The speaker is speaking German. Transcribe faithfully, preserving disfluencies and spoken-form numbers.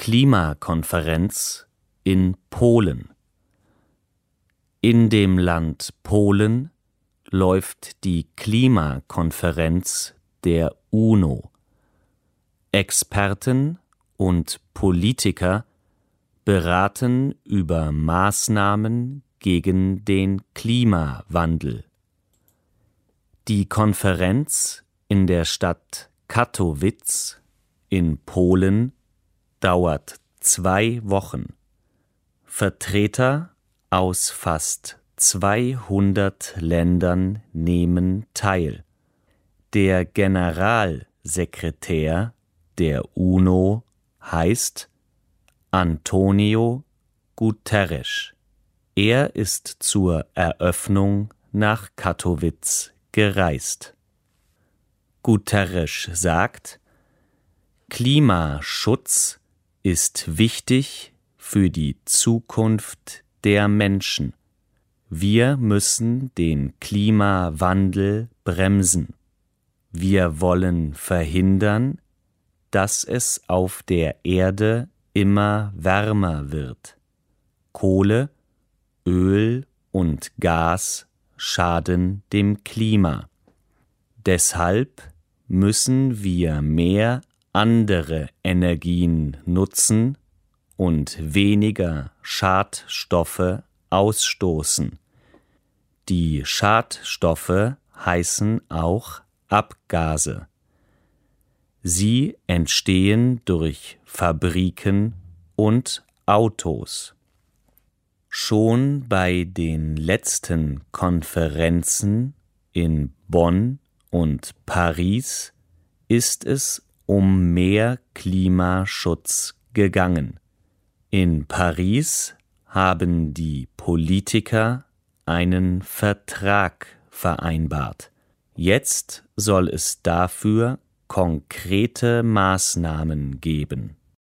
Klimakonferenz in Polen. In dem Land Polen läuft die Klimakonferenz der UNO. Experten und Politiker beraten über Maßnahmen gegen den Klimawandel. Die Konferenz in der Stadt Katowice in Polen dauert zwei Wochen. Vertreter aus fast zweihundert Ländern nehmen teil. Der Generalsekretär der UNO heißt António Guterres. Er ist zur Eröffnung nach Katowice gereist. Guterres sagt, Klimaschutz ist wichtig für die Zukunft der Menschen. Wir müssen den Klimawandel bremsen. Wir wollen verhindern, dass es auf der Erde immer wärmer wird. Kohle, Öl und Gas schaden dem Klima. Deshalb müssen wir mehr andere Energien nutzen und weniger Schadstoffe ausstoßen. Die Schadstoffe heißen auch Abgase. Sie entstehen durch Fabriken und Autos. Schon bei den letzten Konferenzen in Bonn und Paris ist es um mehr Klimaschutz gegangen. In Paris haben die Politiker einen Vertrag vereinbart. Jetzt soll es dafür konkrete Maßnahmen geben.